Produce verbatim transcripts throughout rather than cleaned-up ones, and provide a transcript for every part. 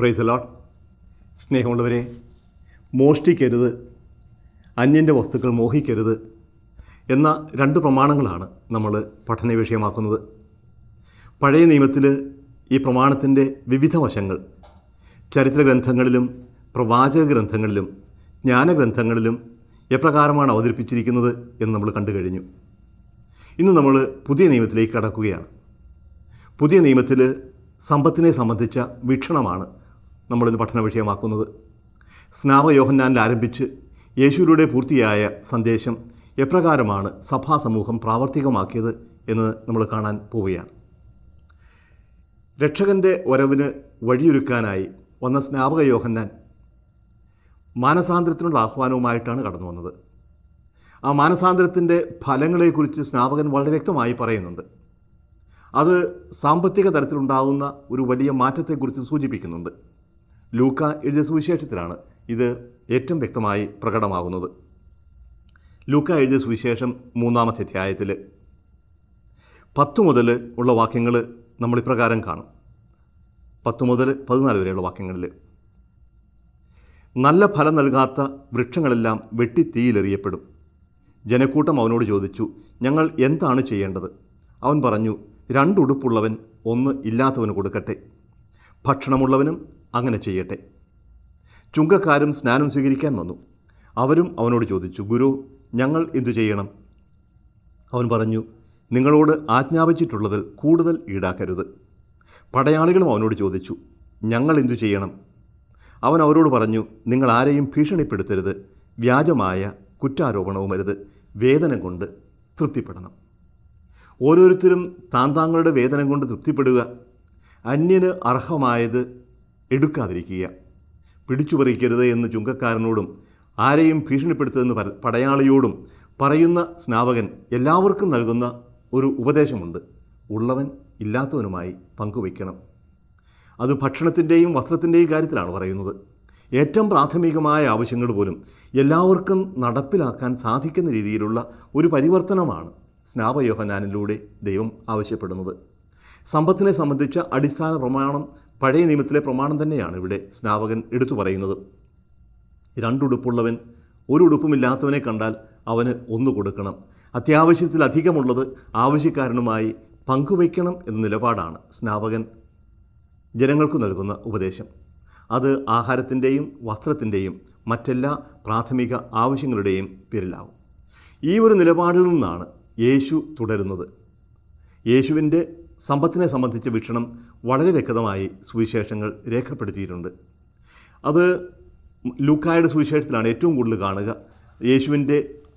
Praise the Lord. സ്നേഹമുള്ളവരെ, മോഷ്ടിക്കരുത്, അന്യൻ്റെ വസ്തുക്കൾ മോഹിക്കരുത് എന്ന രണ്ട് പ്രമാണങ്ങളാണ് നമ്മൾ പഠന വിഷയമാക്കുന്നത്. പഴയ നിയമത്തിൽ ഈ പ്രമാണത്തിൻ്റെ വിവിധ വശങ്ങൾ ചരിത്രഗ്രന്ഥങ്ങളിലും പ്രവാചക ഗ്രന്ഥങ്ങളിലും ജ്ഞാനഗ്രന്ഥങ്ങളിലും എപ്രകാരമാണ് അവതരിപ്പിച്ചിരിക്കുന്നത് എന്ന് നമ്മൾ കണ്ടു കഴിഞ്ഞു. ഇന്ന് നമ്മൾ പുതിയ നിയമത്തിലേക്ക് കടക്കുകയാണ്. പുതിയ നിയമത്തിൽ സമ്പത്തിനെ സംബന്ധിച്ച വീക്ഷണമാണ് നമ്മളിന്ന് പഠന വിഷയമാക്കുന്നത്. സ്നാപക യോഹന്നാനിൽ ആരംഭിച്ച് യേശുവിലൂടെ പൂർത്തിയായ സന്ദേശം എപ്രകാരമാണ് സഭാസമൂഹം പ്രാവർത്തികമാക്കിയത് എന്ന് നമ്മൾ കാണാൻ പോവുകയാണ്. രക്ഷകൻ്റെ വരവിന് വഴിയൊരുക്കാനായി വന്ന സ്നാപക യോഹന്നാൻ മാനസാന്തരത്തിനുള്ള ആഹ്വാനവുമായിട്ടാണ് കടന്നു വന്നത്. ആ മാനസാന്തരത്തിൻ്റെ ഫലങ്ങളെക്കുറിച്ച് സ്നാപകൻ വളരെ വ്യക്തമായി പറയുന്നുണ്ട്. അത് സാമ്പത്തിക തലത്തിലുണ്ടാകുന്ന ഒരു വലിയ മാറ്റത്തെക്കുറിച്ച് സൂചിപ്പിക്കുന്നുണ്ട്. ലൂക്ക എഴുതിയ സുവിശേഷത്തിലാണ് ഇത് ഏറ്റവും വ്യക്തമായി പ്രകടമാകുന്നത്. ലൂക്ക എഴുതിയ സുവിശേഷം മൂന്നാമത്തെ അധ്യായത്തിൽ പത്ത് മുതൽ ഉള്ള വാക്യങ്ങൾ നമ്മളിപ്രകാരം കാണും. പത്ത് മുതൽ പതിനാല് വരെയുള്ള വാക്യങ്ങളിൽ, നല്ല ഫലം നൽകാത്ത വൃക്ഷങ്ങളെല്ലാം വെട്ടി തീയിലെറിയപ്പെടും. ജനക്കൂട്ടം അവനോട് ചോദിച്ചു, ഞങ്ങൾ എന്താണ് ചെയ്യേണ്ടത്? അവൻ പറഞ്ഞു, രണ്ടുടുപ്പുള്ളവൻ ഒന്ന് ഇല്ലാത്തവന് കൊടുക്കട്ടെ, ഭക്ഷണമുള്ളവനും അങ്ങനെ ചെയ്യട്ടെ. ചുങ്കക്കാരും സ്നാനം സ്വീകരിക്കാൻ വന്നു. അവരും അവനോട് ചോദിച്ചു, ഗുരു, ഞങ്ങൾ എന്തു ചെയ്യണം? അവൻ പറഞ്ഞു, നിങ്ങളോട് ആജ്ഞാപിച്ചിട്ടുള്ളതിൽ കൂടുതൽ ഈടാക്കരുത്. പടയാളികളും അവനോട് ചോദിച്ചു, ഞങ്ങൾ എന്തു ചെയ്യണം? അവൻ അവരോട് പറഞ്ഞു, നിങ്ങൾ ആരെയും ഭീഷണിപ്പെടുത്തരുത്, വ്യാജമായ കുറ്റാരോപണവും അരുത്, വേദന കൊണ്ട് തൃപ്തിപ്പെടണം. ഓരോരുത്തരും താൻ താങ്കളുടെ വേദന കൊണ്ട് തൃപ്തിപ്പെടുക, അന്യന് അർഹമായത് എടുക്കാതിരിക്കുക, പിടിച്ചുപറിക്കരുത് എന്ന് ചുങ്കക്കാരനോടും ആരെയും ഭീഷണിപ്പെടുത്തുമെന്ന് പടയാളിയോടും പറയുന്ന സ്നാപകൻ എല്ലാവർക്കും നൽകുന്ന ഒരു ഉപദേശമുണ്ട്. ഉള്ളവൻ ഇല്ലാത്തവനുമായി പങ്കുവയ്ക്കണം. അത് ഭക്ഷണത്തിൻ്റെയും വസ്ത്രത്തിൻ്റെയും കാര്യത്തിലാണ് പറയുന്നത്. ഏറ്റവും പ്രാഥമികമായ ആവശ്യങ്ങൾ പോലും എല്ലാവർക്കും നടപ്പിലാക്കാൻ സാധിക്കുന്ന രീതിയിലുള്ള ഒരു പരിവർത്തനമാണ് സ്നാപക യോഹന്നാനിലൂടെ ദൈവം ആവശ്യപ്പെടുന്നത്. സമ്പത്തിനെ സംബന്ധിച്ച അടിസ്ഥാന പ്രമാണം പഴയ നിയമത്തിലെ പ്രമാണം തന്നെയാണ് ഇവിടെ സ്നാപകൻ എടുത്തു പറയുന്നത്. രണ്ടുടുപ്പുള്ളവൻ ഒരു ഉടുപ്പുമില്ലാത്തവനെ കണ്ടാൽ അവന് ഒന്ന് കൊടുക്കണം. അത്യാവശ്യത്തിലധികമുള്ളത് ആവശ്യക്കാരനുമായി പങ്കുവയ്ക്കണം എന്ന നിലപാടാണ് സ്നാപകൻ ജനങ്ങൾക്ക് നൽകുന്ന ഉപദേശം. അത് ആഹാരത്തിൻ്റെയും വസ്ത്രത്തിൻ്റെയും മറ്റെല്ലാ പ്രാഥമിക ആവശ്യങ്ങളുടെയും പേരിലാവും. ഈ ഒരു നിലപാടിൽ നിന്നാണ് യേശു തുടരുന്നത്. യേശുവിൻ്റെ സമ്പത്തിനെ സംബന്ധിച്ച വീക്ഷണം വളരെ വ്യക്തമായി സുവിശേഷങ്ങൾ രേഖപ്പെടുത്തിയിട്ടുണ്ട്. അത് ലൂക്കായുടെ സുവിശേഷത്തിലാണ് ഏറ്റവും കൂടുതൽ കാണുക. യേശുവിൻ്റെ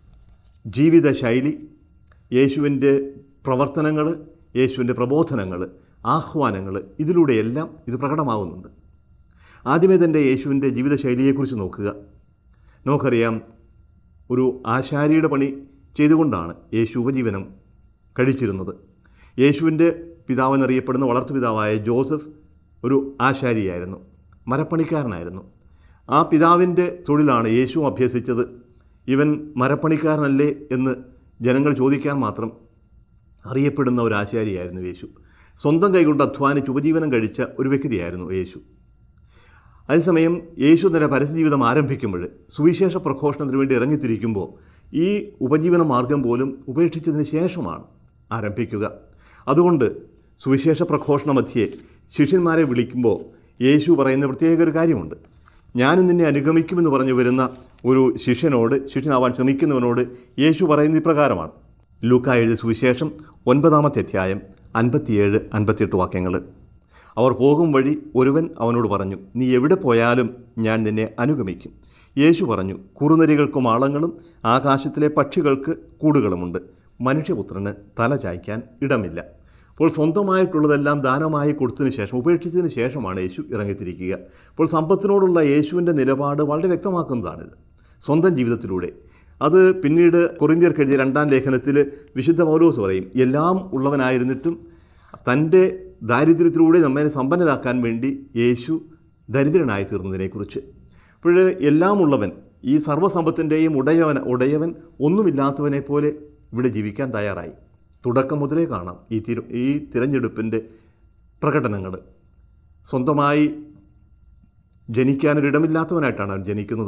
ജീവിത ശൈലി, യേശുവിൻ്റെ പ്രവർത്തനങ്ങൾ, യേശുവിൻ്റെ പ്രബോധനങ്ങൾ, ആഹ്വാനങ്ങൾ, ഇതിലൂടെയെല്ലാം ഇത് പ്രകടമാകുന്നുണ്ട്. ആദ്യമേ തന്നെ യേശുവിൻ്റെ ജീവിതശൈലിയെക്കുറിച്ച് നോക്കുക. നമുക്കറിയാം, ഒരു ആശാരിയുടെ പണി ചെയ്തുകൊണ്ടാണ് യേശു ഉപജീവനം കഴിച്ചിരുന്നത്. യേശുവിൻ്റെ പിതാവെന്നറിയപ്പെടുന്ന വളർത്തുപിതാവായ ജോസഫ് ഒരു ആശാരിയായിരുന്നു, മരപ്പണിക്കാരനായിരുന്നു. ആ പിതാവിൻ്റെ തൊഴിലാണ് യേശു അഭ്യസിച്ചത്. ഇവൻ മരപ്പണിക്കാരനല്ലേ എന്ന് ജനങ്ങൾ ചോദിക്കാൻ മാത്രം അറിയപ്പെടുന്ന ഒരു ആശാരിയായിരുന്നു യേശു. സ്വന്തം കൈകൊണ്ട് അധ്വാനിച്ച് ഉപജീവനം കഴിച്ച ഒരു വ്യക്തിയായിരുന്നു യേശു. അതേസമയം യേശു തൻ്റെ പരസ്യജീവിതം ആരംഭിക്കുമ്പോൾ, സുവിശേഷ പ്രഘോഷണത്തിന് വേണ്ടി ഇറങ്ങിത്തിരിക്കുമ്പോൾ, ഈ ഉപജീവന മാർഗം പോലും ഉപേക്ഷിച്ചതിന് ശേഷമാണ് ആരംഭിക്കുക. അതുകൊണ്ട് സുവിശേഷ പ്രഘോഷണ മധ്യേ ശിഷ്യന്മാരെ വിളിക്കുമ്പോൾ യേശു പറയുന്ന പ്രത്യേക ഒരു കാര്യമുണ്ട്. ഞാനും നിന്നെ അനുഗമിക്കുമെന്ന് പറഞ്ഞു വരുന്ന ഒരു ശിഷ്യനോട്, ശിഷ്യനാവാൻ ശ്രമിക്കുന്നവനോട് യേശു പറയുന്ന ഇപ്രകാരമാണ്. ലൂക്ക എഴുതിയ സുവിശേഷം ഒൻപതാമത്തെ അധ്യായം അൻപത്തിയേഴ് അൻപത്തിയെട്ട് വാക്യങ്ങൾ. അവർ പോകും വഴി ഒരുവൻ അവനോട് പറഞ്ഞു, നീ എവിടെ പോയാലും ഞാൻ നിന്നെ അനുഗമിക്കും. യേശു പറഞ്ഞു, കുറുനരികൾക്കും ആളങ്ങളും ആകാശത്തിലെ പക്ഷികൾക്ക് കൂടുകളുമുണ്ട്, മനുഷ്യപുത്രന് തല ചായ്ക്കാൻ ഇടമില്ല. അപ്പോൾ സ്വന്തമായിട്ടുള്ളതെല്ലാം ദാനമായി കൊടുത്തതിന് ശേഷം, ഉപേക്ഷിച്ചതിന് ശേഷമാണ് യേശു ഇറങ്ങിത്തിരിക്കുക. അപ്പോൾ സമ്പത്തിനോടുള്ള യേശുവിൻ്റെ നിലപാട് വളരെ വ്യക്തമാക്കുന്നതാണിത്, സ്വന്തം ജീവിതത്തിലൂടെ. അത് പിന്നീട് കൊറിന്ത്യർക്ക് എഴുതിയ രണ്ടാം ലേഖനത്തിൽ വിശുദ്ധ പൗലോസ് പറയും, എല്ലാം ഉള്ളവനായിരുന്നിട്ടും തൻ്റെ ദാരിദ്ര്യത്തിലൂടെ നമ്മെ സമ്പന്നരാക്കാൻ വേണ്ടി യേശു ദരിദ്രനായി തീർന്നതിനെക്കുറിച്ച്. അപ്പോൾ എല്ലാം ഉള്ളവൻ, ഈ സർവ്വസമ്പത്തിൻ്റെയും ഉടയവൻ ഉടയവൻ ഒന്നുമില്ലാത്തവനെ പോലെ ഇവിടെ ജീവിക്കാൻ തയ്യാറായി. തുടക്കം മുതലേ കാണാം ഈ തിര ഈ തിരഞ്ഞെടുപ്പിൻ്റെ പ്രകടനങ്ങൾ. സ്വന്തമായി ജനിക്കാനൊരിടമില്ലാത്തവനായിട്ടാണ് അവൻ ജനിക്കുന്നത്.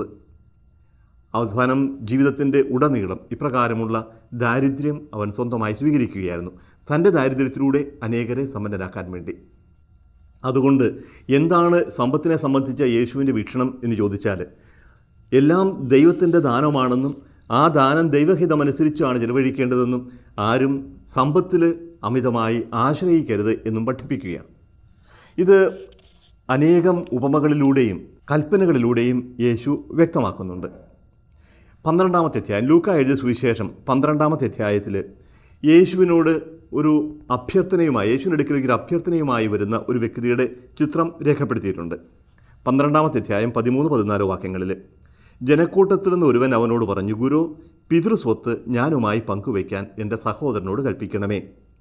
അവസാനം ജീവിതത്തിൻ്റെ ഉടനീളം ഇപ്രകാരമുള്ള ദാരിദ്ര്യം അവൻ സ്വന്തമായി സ്വീകരിക്കുകയായിരുന്നു, തൻ്റെ ദാരിദ്ര്യത്തിലൂടെ അനേകരെ സമ്പന്നരാക്കാൻ വേണ്ടി. അതുകൊണ്ട് എന്താണ് സമ്പത്തിനെ സംബന്ധിച്ച യേശുവിൻ്റെ വീക്ഷണം എന്ന് ചോദിച്ചാൽ, എല്ലാം ദൈവത്തിൻ്റെ ദാനമാണെന്നും ആ ദാനം ദൈവഹിതമനുസരിച്ചാണ് ചെലവഴിക്കേണ്ടതെന്നും ആരും സമ്പത്തിൽ അമിതമായി ആശ്രയിക്കരുത് എന്നും പഠിപ്പിക്കുകയാണ്. ഇത് അനേകം ഉപമകളിലൂടെയും കൽപ്പനകളിലൂടെയും യേശു വ്യക്തമാക്കുന്നുണ്ട്. പന്ത്രണ്ടാമത്തെ അധ്യായം, ലൂക്ക എഴുതിയ സുവിശേഷം പന്ത്രണ്ടാമത്തെ അധ്യായത്തിൽ യേശുവിനോട് ഒരു അഭ്യർത്ഥനയുമായി യേശുവിൻ്റെ അടുക്കലേക്ക് ഒരു അഭ്യർത്ഥനയുമായി വരുന്ന ഒരു വ്യക്തിയുടെ ചിത്രം രേഖപ്പെടുത്തിയിട്ടുണ്ട്. പന്ത്രണ്ടാമത്തെ അധ്യായം പതിമൂന്ന് പതിനാല് വാക്യങ്ങളിൽ, ജനക്കൂട്ടത്തിൽ നിന്ന് ഒരുവൻ അവനോട് പറഞ്ഞു, ഗുരു, പിതൃസ്വത്ത് ഞാനുമായി പങ്കുവയ്ക്കാൻ എൻ്റെ സഹോദരനോട് കൽപ്പിക്കണമേ.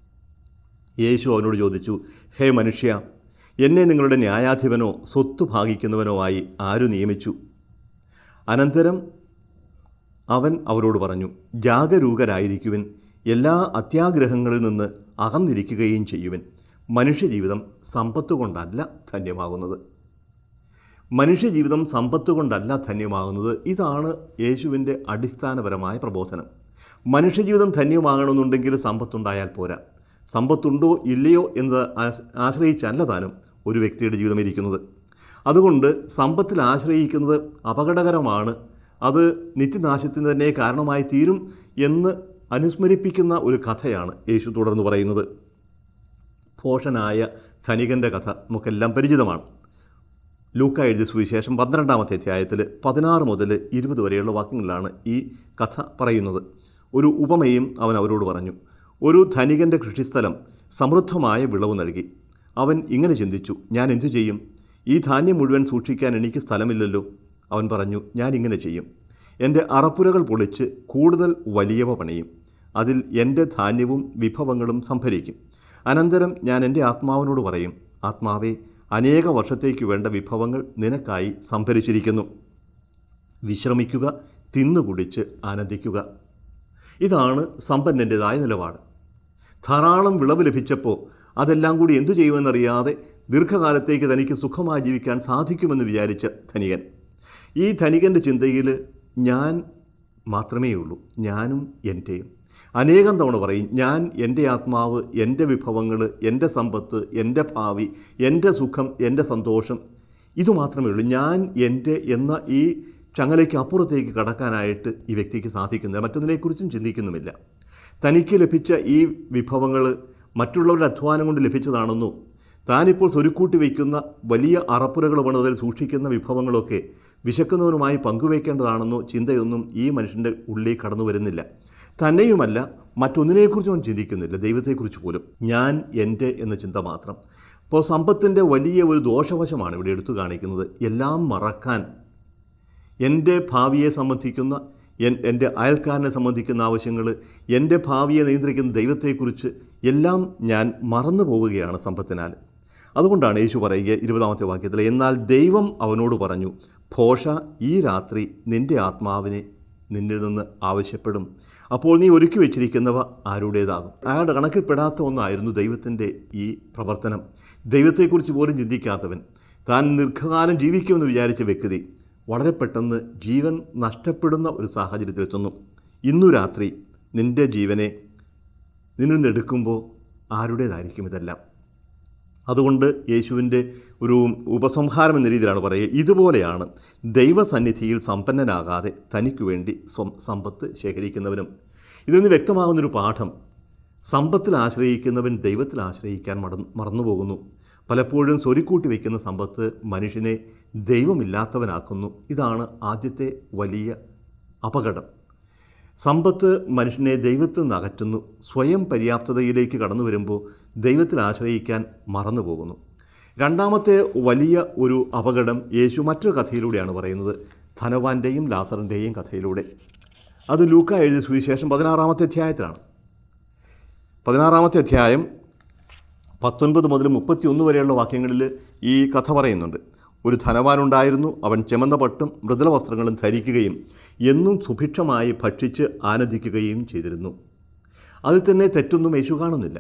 യേശു അവനോട് ചോദിച്ചു, ഹേ മനുഷ്യ, എന്നെ നിങ്ങളുടെ ന്യായാധിപനോ സ്വത്ത് ഭാഗിക്കുന്നവനോ ആയി ആരു നിയമിച്ചു? അനന്തരം അവൻ അവരോട് പറഞ്ഞു, ജാഗരൂകരായിരിക്കുവിൻ, എല്ലാ അത്യാഗ്രഹങ്ങളിൽ നിന്ന് അകന്നിരിക്കുകയും ചെയ്യുവിൻ. മനുഷ്യജീവിതം സമ്പത്ത് കൊണ്ടല്ല ധന്യമാകുന്നത്. മനുഷ്യജീവിതം സമ്പത്ത് കൊണ്ടല്ല ധന്യമാകുന്നത്. ഇതാണ് യേശുവിൻ്റെ അടിസ്ഥാനപരമായ പ്രബോധനം. മനുഷ്യജീവിതം ധന്യമാകണമെന്നുണ്ടെങ്കിൽ സമ്പത്തുണ്ടായാൽ പോരാ. സമ്പത്തുണ്ടോ ഇല്ലയോ എന്ന് ആശ്രയിച്ചല്ല താനും ഒരു വ്യക്തിയുടെ ജീവിതം ഇരിക്കുന്നത്. അതുകൊണ്ട് സമ്പത്തിൽ ആശ്രയിക്കുന്നത് അപകടകരമാണ്, അത് നിത്യനാശത്തിന് തന്നെ കാരണമായി തീരും എന്ന് അനുസ്മരിപ്പിക്കുന്ന ഒരു കഥയാണ് യേശു തുടർന്ന് പറയുന്നത്. ഭോഷനായ ധനികൻ്റെ കഥ നമുക്കെല്ലാം പരിചിതമാണ്. ലൂക്ക എഴുതിയ സുവിശേഷം പന്ത്രണ്ടാമത്തെ അധ്യായത്തിൽ പതിനാറ് മുതൽ ഇരുപത് വരെയുള്ള വാക്യങ്ങളിലാണ് ഈ കഥ പറയുന്നത്. ഒരു ഉപമയും അവൻ അവരോട് പറഞ്ഞു. ഒരു ധനികൻ്റെ കൃഷിസ്ഥലം സമൃദ്ധമായ വിളവ് നൽകി. അവൻ ഇങ്ങനെ ചിന്തിച്ചു, ഞാൻ എന്തു ചെയ്യും? ഈ ധാന്യം മുഴുവൻ സൂക്ഷിക്കാൻ എനിക്ക് സ്ഥലമില്ലല്ലോ. അവൻ പറഞ്ഞു, ഞാൻ ഇങ്ങനെ ചെയ്യും, എൻ്റെ അറപ്പുരകൾ പൊളിച്ച് കൂടുതൽ വലിയവ പണിയും, അതിൽ എൻ്റെ ധാന്യവും വിഭവങ്ങളും സംഭരിക്കും. അനന്തരം ഞാൻ എൻ്റെ ആത്മാവിനോട് പറയും, ആത്മാവേ, അനേക വർഷത്തേക്ക് വേണ്ട വിഭവങ്ങൾ നിനക്കായി സംഭരിച്ചിരിക്കുന്നു. വിശ്രമിക്കുക, തിന്നുകുടിച്ച് ആനന്ദിക്കുക. ഇതാണ് സമ്പന്നൻ്റെതായ നിലപാട്. ധാരാളം വിളവ് ലഭിച്ചപ്പോൾ അതെല്ലാം കൂടി എന്തു ചെയ്യുമെന്നറിയാതെ ദീർഘകാലത്തേക്ക് തനിക്ക് സുഖമായി ജീവിക്കാൻ സാധിക്കുമെന്ന് വിചാരിച്ച ധനികൻ. ഈ ധനികൻ്റെ ചിന്തയിൽ ഞാൻ മാത്രമേ ഉള്ളൂ, ഞാനും എൻ്റെയും. അനേകം തവണ പറയും, ഞാൻ, എൻ്റെ ആത്മാവ്, എൻ്റെ വിഭവങ്ങൾ, എൻ്റെ സമ്പത്ത്, എൻ്റെ ഭാവി, എൻ്റെ സുഖം, എൻ്റെ സന്തോഷം, ഇതുമാത്രമേ ഉള്ളൂ. ഞാൻ, എൻ്റെ എന്ന ഈ ചങ്ങലയ്ക്ക് അപ്പുറത്തേക്ക് കടക്കാനായിട്ട് ഈ വ്യക്തിക്ക് സാധിക്കുന്നില്ല. മറ്റൊന്നിനെക്കുറിച്ചും ചിന്തിക്കുന്നുമില്ല. തനിക്ക് ലഭിച്ച ഈ വിഭവങ്ങൾ മറ്റുള്ളവരുടെ അധ്വാനം കൊണ്ട് ലഭിച്ചതാണെന്നോ, താനിപ്പോൾ സ്വരുക്കൂട്ടി വയ്ക്കുന്ന വലിയ അറപ്പുരകൾ പണിതിൽ സൂക്ഷിക്കുന്ന വിഭവങ്ങളൊക്കെ വിശക്കുന്നവനുമായി പങ്കുവയ്ക്കേണ്ടതാണെന്നോ ചിന്തയൊന്നും ഈ മനുഷ്യൻ്റെ ഉള്ളിൽ കടന്നു വരുന്നില്ല. തന്നെയുമല്ല, മറ്റൊന്നിനെക്കുറിച്ചും അവൻ ചിന്തിക്കുന്നില്ല, ദൈവത്തെക്കുറിച്ച് പോലും. ഞാൻ, എൻ്റെ എന്ന ചിന്ത മാത്രം. അപ്പോൾ സമ്പത്തിൻ്റെ വലിയ ഒരു ദോഷവശമാണ് ഇവിടെ എടുത്തു കാണിക്കുന്നത്. എല്ലാം മറക്കാൻ, എൻ്റെ ഭാവിയെ സംബന്ധിക്കുന്ന, എൻ്റെ അയൽക്കാരനെ സംബന്ധിക്കുന്ന ആവശ്യങ്ങൾ, എൻ്റെ ഭാവിയെ നിയന്ത്രിക്കുന്ന ദൈവത്തെക്കുറിച്ച് എല്ലാം ഞാൻ മറന്നു പോവുകയാണ് സമ്പത്തിനാൽ. അതുകൊണ്ടാണ് യേശു പറയുക ഇരുപതാമത്തെ വാക്യത്തിൽ, എന്നാൽ ദൈവം അവനോട് പറഞ്ഞു, ഭോഷ, ഈ രാത്രി നിൻ്റെ ആത്മാവിനെ നിന്നിൽ നിന്ന് ആവശ്യപ്പെടും. അപ്പോൾ നീ ഒരുക്കി വെച്ചിരിക്കുന്നവ ആരുടേതാകും? അയാളുടെ കണക്കിൽപ്പെടാത്ത ഒന്നായിരുന്നു ദൈവത്തിൻ്റെ ഈ പ്രവർത്തനം. ദൈവത്തെക്കുറിച്ച് പോലും ചിന്തിക്കാത്തവൻ, താൻ ദീർഘകാലം ജീവിക്കുമെന്ന് വിചാരിച്ച വ്യക്തി വളരെ പെട്ടെന്ന് ജീവൻ നഷ്ടപ്പെടുന്ന ഒരു സാഹചര്യത്തിലെത്തുന്നു. ഇന്നു രാത്രി നിൻ്റെ ജീവനെ നിന്നിൽ നിന്ന് എടുക്കുമ്പോൾ ആരുടേതായിരിക്കും ഇതെല്ലാം? അതുകൊണ്ട് യേശുവിൻ്റെ ഒരു ഉപസംഹാരം എന്ന രീതിയിലാണ് പറയുക, ഇതുപോലെയാണ് ദൈവസന്നിധിയിൽ സമ്പന്നനാകാതെ തനിക്ക് വേണ്ടി സ്വം സമ്പത്ത് ശേഖരിക്കുന്നവനും. ഇതിൽ നിന്ന് വ്യക്തമാകുന്നൊരു പാഠം, സമ്പത്തിൽ ആശ്രയിക്കുന്നവൻ ദൈവത്തിൽ ആശ്രയിക്കാൻ മട മറന്നുപോകുന്നു. പലപ്പോഴും സ്വരുക്കൂട്ടി വയ്ക്കുന്ന സമ്പത്ത് മനുഷ്യനെ ദൈവമില്ലാത്തവനാക്കുന്നു. ഇതാണ് ആദ്യത്തെ വലിയ അപകടം. സമ്പത്ത് മനുഷ്യനെ ദൈവത്തിൽ നിന്ന് അകറ്റുന്നു. സ്വയം പര്യാപ്തതയിലേക്ക് കടന്നു വരുമ്പോൾ ദൈവത്തിൽ ആശ്രയിക്കാൻ മറന്നു പോകുന്നു. രണ്ടാമത്തെ വലിയ ഒരു അപകടം യേശു മറ്റൊരു കഥയിലൂടെയാണ് പറയുന്നത്, ധനവാന്റെയും ലാസറിൻ്റെയും കഥയിലൂടെ. അത് ലൂക്ക എഴുതിയ സുവിശേഷം പതിനാറാമത്തെ അധ്യായത്തിലാണ്. പതിനാറാമത്തെ അധ്യായം പത്തൊൻപത് മുതൽ മുപ്പത്തി ഒന്ന് വരെയുള്ള വാക്യങ്ങളിൽ ഈ കഥ പറയുന്നുണ്ട്. ഒരു ധനവാനുണ്ടായിരുന്നു. അവൻ ചെമന്ന പട്ടും മൃദുല വസ്ത്രങ്ങളും ധരിക്കുകയും എന്നും സുഭിക്ഷമായി ഭക്ഷിച്ച് ആനന്ദിക്കുകയും ചെയ്തിരുന്നു. അതിൽ തന്നെ തെറ്റൊന്നും യേശു കാണുന്നില്ല.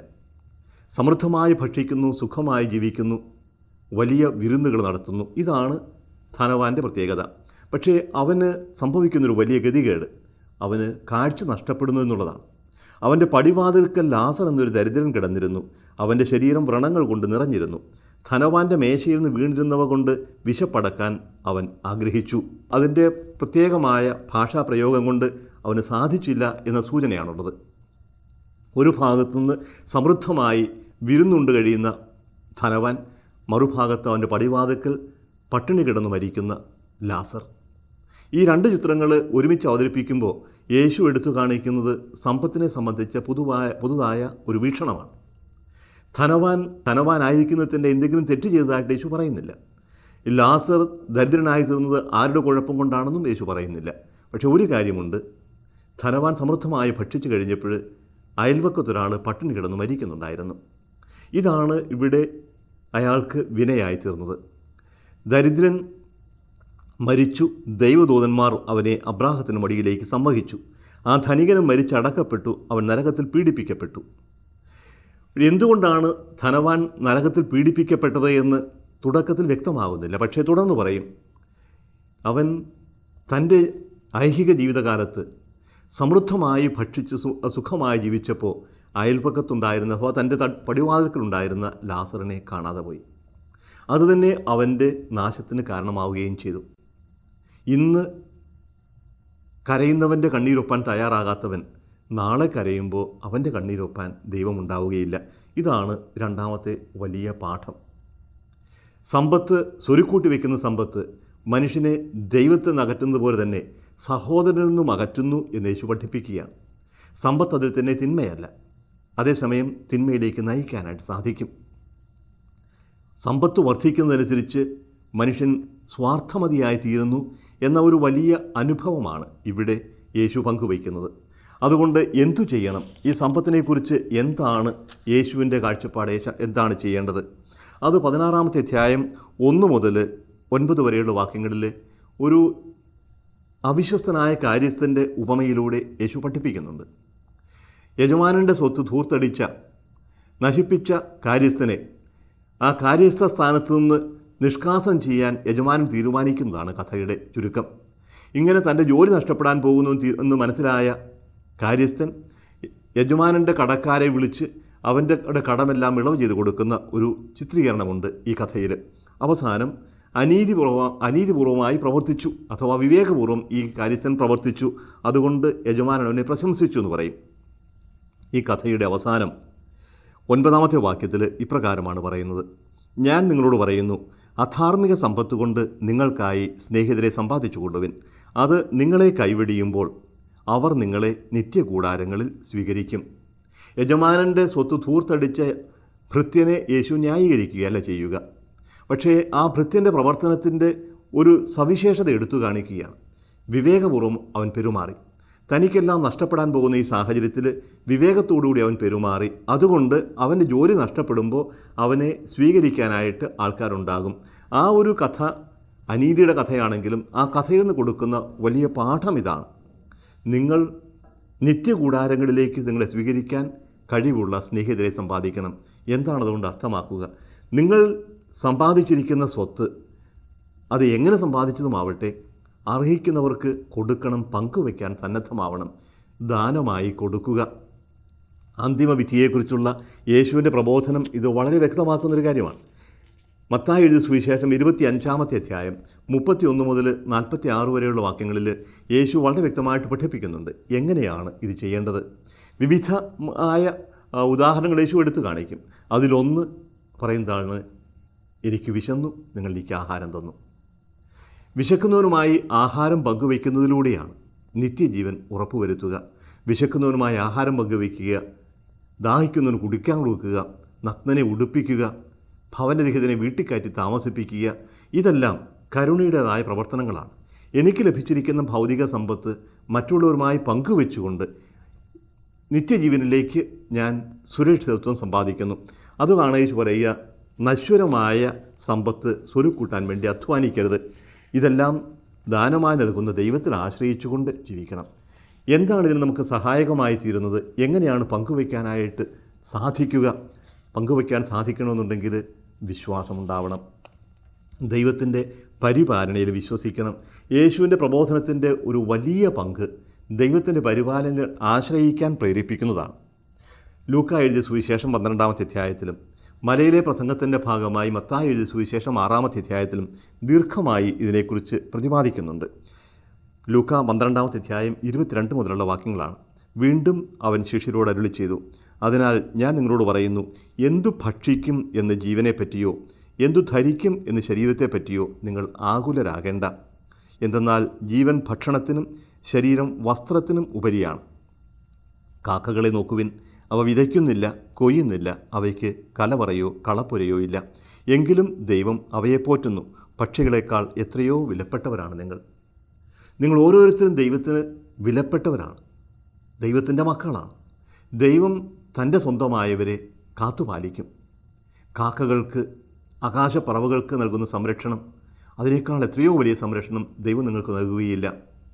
സമൃദ്ധമായി ഭക്ഷിക്കുന്നു, സുഖമായി ജീവിക്കുന്നു, വലിയ വിരുന്നുകൾ നടത്തുന്നു. ഇതാണ് ധനവാൻ്റെ പ്രത്യേകത. പക്ഷേ അവന് സംഭവിക്കുന്നൊരു വലിയ ഗതികേട്, അവന് കാഴ്ച നഷ്ടപ്പെടുന്നു എന്നുള്ളതാണ്. അവൻ്റെ പടിവാതിൽക്കൽ ലാസർ എന്നൊരു ദരിദ്രൻ കിടന്നിരുന്നു. അവൻ്റെ ശരീരം വ്രണങ്ങൾ കൊണ്ട് നിറഞ്ഞിരുന്നു. ധനവാൻ്റെ മേശയിൽ നിന്ന് വീണിരുന്നവ കൊണ്ട് വിശപ്പടക്കാൻ അവൻ ആഗ്രഹിച്ചു. അതിൻ്റെ പ്രത്യേകമായ ഭാഷാപ്രയോഗം കൊണ്ട് അവന് സാധിച്ചില്ല എന്ന സൂചനയാണുള്ളത്. ഒരു ഭാഗത്തുനിന്ന് സമൃദ്ധമായി വിരുന്നുണ്ട് കഴിയുന്ന ധനവാൻ, മറുഭാഗത്ത് അവൻ്റെ പടിവാതിൽക്കൽ പട്ടിണി കിടന്നു മരിക്കുന്ന ലാസർ. ഈ രണ്ട് ചിത്രങ്ങൾ ഒരുമിച്ച് അവതരിപ്പിക്കുമ്പോൾ യേശു എടുത്തു കാണിക്കുന്നത് സമ്പത്തിനെ സംബന്ധിച്ച പുതുവായ പുതുതായ ഒരു വീക്ഷണമാണ്. ധനവാൻ ധനവാനായിരിക്കുന്നതിൻ്റെ എന്തെങ്കിലും തെറ്റ് ചെയ്തതായിട്ട് യേശു പറയുന്നില്ല. ലാസർ ദരിദ്രനായി തീർന്നത് ആരുടെ കുഴപ്പം കൊണ്ടാണെന്നും യേശു പറയുന്നില്ല. പക്ഷെ ഒരു കാര്യമുണ്ട്, ധനവാൻ സമൃദ്ധമായി ഭക്ഷിച്ചു കഴിഞ്ഞപ്പോൾ അയൽവക്കത്തൊരാൾ പട്ടിണി കിടന്ന് മരിക്കുന്നുണ്ടായിരുന്നു. ഇതാണ് ഇവിടെ അയാൾക്ക് വിനയായി തീർന്നത്. ദരിദ്രൻ മരിച്ചു. ദൈവദൂതന്മാർ അവനെ അബ്രാഹത്തിൻ്റെ മടിയിലേക്ക് സംവഹിച്ചു. ആ ധനികനും മരിച്ചടക്കപ്പെട്ടു. അവൻ നരകത്തിൽ പീഡിപ്പിക്കപ്പെട്ടു. എന്തുകൊണ്ടാണ് ധനവാൻ നരകത്തിൽ പീഡിപ്പിക്കപ്പെട്ടത് എന്ന് തുടക്കത്തിൽ വ്യക്തമാകുന്നില്ല. പക്ഷേ തുടർന്ന് പറയും, അവൻ തൻ്റെ ഐഹിക ജീവിതകാലത്ത് സമൃദ്ധമായി ഭക്ഷിച്ച് സുഖമായി ജീവിച്ചപ്പോൾ അയൽപക്കത്തുണ്ടായിരുന്ന അഥവാ തൻ്റെ പടിവാതിൽക്കലുണ്ടായിരുന്ന ലാസറിനെ കാണാതെ പോയി. അതുതന്നെ അവൻ്റെ നാശത്തിന് കാരണമാവുകയും ചെയ്തു. ഇന്ന് കരയുന്നവൻ്റെ കണ്ണീരൊപ്പാൻ തയ്യാറാകാത്തവൻ നാളെ കരയുമ്പോൾ അവൻ്റെ കണ്ണീരൊപ്പാൻ ദൈവമുണ്ടാവുകയില്ല. ഇതാണ് രണ്ടാമത്തെ വലിയ പാഠം. സമ്പത്ത്, സ്വരുക്കൂട്ടി വയ്ക്കുന്ന സമ്പത്ത് മനുഷ്യനെ ദൈവത്തിൽ നിന്ന് അകറ്റുന്നത് പോലെ തന്നെ സഹോദരനിൽ നിന്നും അകറ്റുന്നു എന്ന് യേശു പഠിപ്പിക്കുകയാണ്. സമ്പത്ത് അതിൽ തന്നെ തിന്മയല്ല, അതേസമയം തിന്മയിലേക്ക് നയിക്കാനായിട്ട് സാധിക്കും. സമ്പത്ത് വർദ്ധിക്കുന്നതനുസരിച്ച് മനുഷ്യൻ സ്വാർത്ഥമതിയായി തീരുന്നു എന്ന ഒരു വലിയ അനുഭവമാണ് ഇവിടെ യേശു പങ്കുവയ്ക്കുന്നത്. അതുകൊണ്ട് എന്തു ചെയ്യണം? ഈ സമ്പത്തിനെക്കുറിച്ച് എന്താണ് യേശുവിൻ്റെ കാഴ്ചപ്പാട്? എന്താണ് ചെയ്യേണ്ടത്? അത് പതിനാറാമത്തെ അധ്യായം ഒന്ന് മുതൽ ഒൻപത് വരെയുള്ള വാക്യങ്ങളിൽ ഒരു അവിശ്വസ്തനായ കാര്യസ്ഥൻ്റെ ഉപമയിലൂടെ യേശു പഠിപ്പിക്കുന്നുണ്ട്. യജമാനൻ്റെ സ്വത്ത് ധൂർത്തടിച്ച നശിപ്പിച്ച കാര്യസ്ഥനെ ആ കാര്യസ്ഥ സ്ഥാനത്തു നിന്ന് നിഷ്കാസം ചെയ്യാൻ യജമാനൻ തീരുമാനിക്കുന്നതാണ് കഥയുടെ ചുരുക്കം. ഇങ്ങനെ തൻ്റെ ജോലി നഷ്ടപ്പെടാൻ പോകുന്നു എന്ന് മനസ്സിലായ കാര്യസ്ഥൻ യജമാനൻ്റെ കടക്കാരെ വിളിച്ച് അവൻ്റെ കടമെല്ലാം ഇളവ് ചെയ്ത് കൊടുക്കുന്ന ഒരു ചിത്രീകരണമുണ്ട് ഈ കഥയിൽ. അവസാനം അനീതിപൂർവ അനീതിപൂർവമായി പ്രവർത്തിച്ചു അഥവാ വിവേകപൂർവ്വം ഈ കാര്യസ്ഥൻ പ്രവർത്തിച്ചു, അതുകൊണ്ട് യജമാനൻ അവനെ പ്രശംസിച്ചു എന്ന് പറയും. ഈ കഥയുടെ അവസാനം ഒൻപതാമത്തെ വാക്യത്തിൽ ഇപ്രകാരമാണ് പറയുന്നത്: ഞാൻ നിങ്ങളോട് പറയുന്നു, അധാർമിക സമ്പത്ത് കൊണ്ട് നിങ്ങൾക്കായി സ്നേഹിതരെ സമ്പാദിച്ചു കൊള്ളുവിൻ. അത് നിങ്ങളെ കൈവെടിയുമ്പോൾ അവർ നിങ്ങളെ നിത്യകൂടാരങ്ങളിൽ സ്വീകരിക്കും. യജമാനൻ്റെ സ്വത്ത് ധൂർത്തടിച്ച ഭൃത്യനെ യേശു ന്യായീകരിക്കുകയല്ല ചെയ്യുക. പക്ഷേ ആ ഭൃത്യൻ്റെ പ്രവർത്തനത്തിൻ്റെ ഒരു സവിശേഷത എടുത്തു കാണിക്കുകയാണ്. വിവേകപൂർവ്വം അവൻ പെരുമാറി. തനിക്കെല്ലാം നഷ്ടപ്പെടാൻ പോകുന്ന ഈ സാഹചര്യത്തിൽ വിവേകത്തോടുകൂടി അവൻ പെരുമാറി. അതുകൊണ്ട് അവൻ്റെ ജോലി നഷ്ടപ്പെടുമ്പോൾ അവനെ സ്വീകരിക്കാനായിട്ട് ആൾക്കാരുണ്ടാകും. ആ ഒരു കഥ അനീതിയുടെ കഥയാണെങ്കിലും ആ കഥയിൽ നിന്ന് കൊടുക്കുന്ന വലിയ പാഠം ഇതാണ്: നിങ്ങൾ നിത്യകൂടാരങ്ങളിലേക്ക് നിങ്ങളെ സ്വീകരിക്കാൻ കഴിവുള്ള സ്നേഹിതരെ സമ്പാദിക്കണം. എന്താണ് അതുകൊണ്ട് അർത്ഥമാക്കുക? നിങ്ങൾ സമ്പാദിച്ചിരിക്കുന്ന സ്വത്ത് അത് എങ്ങനെ സമ്പാദിച്ചതുമാവട്ടെ, അർഹിക്കുന്നവർക്ക് കൊടുക്കണം, പങ്കുവയ്ക്കാൻ സന്നദ്ധമാവണം, ദാനമായി കൊടുക്കുക. അന്തിമ വിധിയെക്കുറിച്ചുള്ള യേശുവിൻ്റെ പ്രബോധനം ഇത് വളരെ വ്യക്തമാക്കുന്നൊരു കാര്യമാണ്. മത്തായി എഴുതിയ സുവിശേഷം ഇരുപത്തി അഞ്ചാമത്തെ അധ്യായം മുപ്പത്തി ഒന്ന് മുതൽ നാൽപ്പത്തി ആറ് വരെയുള്ള വാക്യങ്ങളിൽ യേശു വളരെ വ്യക്തമായിട്ട് പഠിപ്പിക്കുന്നുണ്ട് എങ്ങനെയാണ് ഇത് ചെയ്യേണ്ടത്. വിവിധമായ ഉദാഹരണങ്ങൾ യേശു എടുത്തു കാണിക്കും. അതിലൊന്ന് പറയുന്നതാണ്, എനിക്ക് വിശന്നു, നിങ്ങൾ എനിക്ക് ആഹാരം തന്നു. വിശക്കുന്നവനുമായി ആഹാരം പങ്കുവയ്ക്കുന്നതിലൂടെയാണ് നിത്യജീവൻ ഉറപ്പുവരുത്തുക. വിശക്കുന്നവനുമായി ആഹാരം പങ്കുവയ്ക്കുക, ദാഹിക്കുന്നവന് കുടിക്കാൻ കൊടുക്കുക, നഗ്നനെ ഉടുപ്പിക്കുക, ഭവനരഹിതനെ വീട്ടിൽ കയറ്റി താമസിപ്പിക്കുക, ഇതെല്ലാം കരുണയുടേതായ പ്രവർത്തനങ്ങളാണ്. എനിക്ക് ലഭിച്ചിരിക്കുന്ന ഭൗതിക സമ്പത്ത് മറ്റുള്ളവരുമായി പങ്കുവെച്ചുകൊണ്ട് നിത്യജീവനിലേക്ക് ഞാൻ സുരക്ഷിതത്വം സമ്പാദിക്കുന്നു. അതുമാണ് യേശു പറയുക, നശ്വരമായ സമ്പത്ത് സ്വരുക്കൂട്ടാൻ വേണ്ടി അധ്വാനിക്കരുത്. ഇതെല്ലാം ദാനമായി നൽകുന്ന ദൈവത്തിൽ ആശ്രയിച്ചുകൊണ്ട് ജീവിക്കണം. എന്താണ് ഇതിന് നമുക്ക് സഹായകമായി തീരുന്നത്? എങ്ങനെയാണ് പങ്കുവയ്ക്കാനായിട്ട് സാധിക്കുക? പങ്കുവയ്ക്കാൻ സാധിക്കണമെന്നുണ്ടെങ്കിൽ വിശ്വാസമുണ്ടാവണം. ദൈവത്തിൻ്റെ പരിപാലനയിൽ വിശ്വസിക്കണം. യേശുവിൻ്റെ പ്രബോധനത്തിൻ്റെ ഒരു വലിയ പങ്ക് ദൈവത്തിൻ്റെ പരിപാലനയിൽ ആശ്രയിക്കാൻ പ്രേരിപ്പിക്കുന്നതാണ്. ലൂക്ക എഴുതിയ സുവിശേഷം പന്ത്രണ്ടാമത്തെ അധ്യായത്തിലും മലയിലെ പ്രസംഗത്തിൻ്റെ ഭാഗമായി മത്തായി എഴുതിയ സുവിശേഷം ആറാമത്തെ അധ്യായത്തിലും ദീർഘമായി ഇതിനെക്കുറിച്ച് പ്രതിപാദിക്കുന്നുണ്ട്. ലൂക്ക പന്ത്രണ്ടാമത്തെ അധ്യായം ഇരുപത്തിരണ്ട് മുതലുള്ള വാക്യങ്ങളാണ്. വീണ്ടും അവൻ ശിഷ്യരോട് അരുളി ചെയ്തു, അതിനാൽ ഞാൻ നിങ്ങളോട് പറയുന്നു, എന്തു ഭക്ഷിക്കും എന്ന് ജീവനെപ്പറ്റിയോ എന്തു ധരിക്കും എന്ന് ശരീരത്തെപ്പറ്റിയോ നിങ്ങൾ ആകുലരാകേണ്ട. എന്തെന്നാൽ ജീവൻ ഭക്ഷണത്തിനും ശരീരം വസ്ത്രത്തിനും ഉപരിയാണ്. കാക്കകളെ നോക്കുവിൻ, അവ വിതയ്ക്കുന്നില്ല, കൊയ്യുന്നില്ല, അവയ്ക്ക് കലവറയോ കളപ്പുരയോ ഇല്ല, എങ്കിലും ദൈവം അവയെ പോറ്റുന്നു. പക്ഷികളെക്കാൾ എത്രയോ വിലപ്പെട്ടവരാണ് നിങ്ങൾ. നിങ്ങൾ ഓരോരുത്തരും ദൈവത്തിന് വിലപ്പെട്ടവരാണ്, ദൈവത്തിൻ്റെ മക്കളാണ്. ദൈവം തൻ്റെ സ്വന്തമായവരെ കാത്തുപാലിക്കും. കാക്കകൾക്ക്, ആകാശപ്പറവകൾക്ക് നൽകുന്ന സംരക്ഷണം, അതിനേക്കാൾ എത്രയോ വലിയ സംരക്ഷണം ദൈവം നിങ്ങൾക്ക് നൽകുകയില്ല.